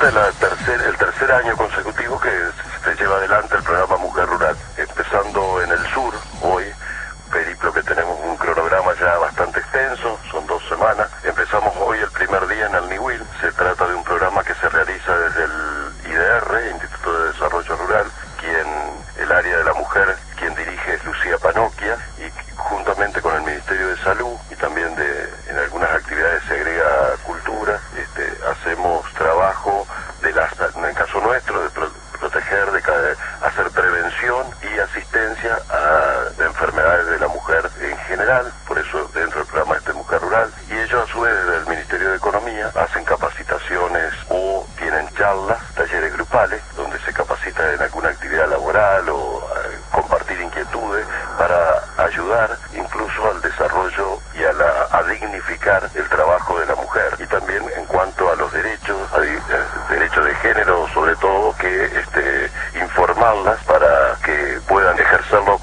Este es el tercer año consecutivo que se lleva adelante el programa Mujer Rural, empezando en el sur hoy, periplo que tenemos un cronograma ya bastante extenso, son 2 semanas. Empezamos hoy el primer día en el Niwil. Se trata de un programa que se realiza desde el IDR, Instituto de Desarrollo Rural, el área de la mujer, quien dirige es Lucía Panocchia, y juntamente con el Ministerio de Salud y también en algunas actividades se agrega cultura, hacemos trabajo en el caso nuestro, de proteger, de hacer prevención y asistencia de enfermedades de la mujer en general. Por eso dentro del programa Mujer Rural, y ellos a su vez desde el Ministerio de Economía hacen capacitaciones o tienen charlas, talleres grupales, donde se capacita en alguna actividad laboral o compartir inquietudes para ayudar incluso al desarrollo y a dignificar el trabajo de la mujer. Y también en cuanto a los derechos, derechos de género sobre todo, que informarlas para que puedan ejercerlo